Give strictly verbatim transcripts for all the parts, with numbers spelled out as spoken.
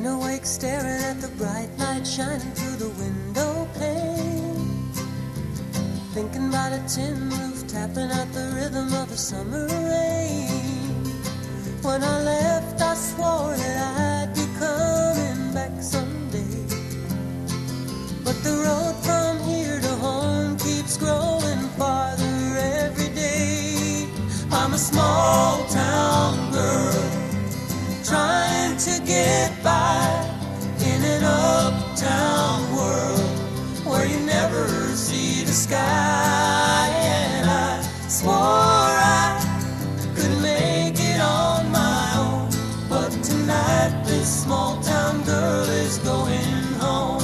Laying awake staring at the bright light shining through the window pane, thinking about a tin roof tapping out the rhythm of the summer rain. When I left I swore that I'd be coming back someday, but the road from here to home keeps growing farther every day. I'm a small town girl trying to get by in an uptown world where you never see the sky. And I swore I could make it on my own, but tonight this small town girl is going home.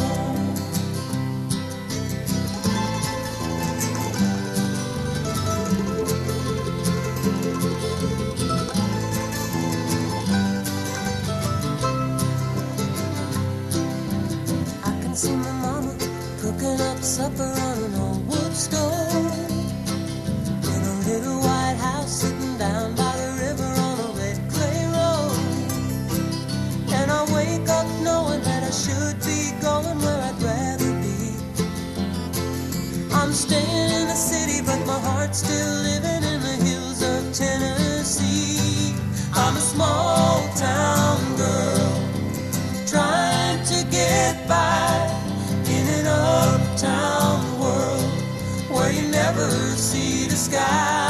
See my mama cooking up supper on an old wood stove, in a little white house sitting down by the river on a red clay road. And I wake up knowing that I should be going where I'd rather be. I'm staying in the city, but my heart's still living in the hills of Tennessee. I'm a small town girl trying to get by in an uptown world where you never see the sky.